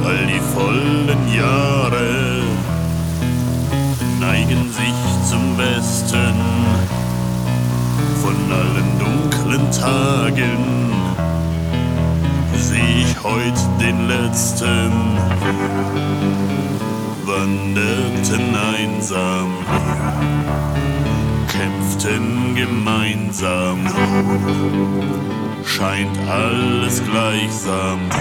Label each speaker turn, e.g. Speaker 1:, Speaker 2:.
Speaker 1: All die vollen Jahre neigen sich zum Westen. Von allen dunklen Tagen seh ich heut den letzten. Wanderten einsam, kämpften gemeinsam, scheint alles gleichsam.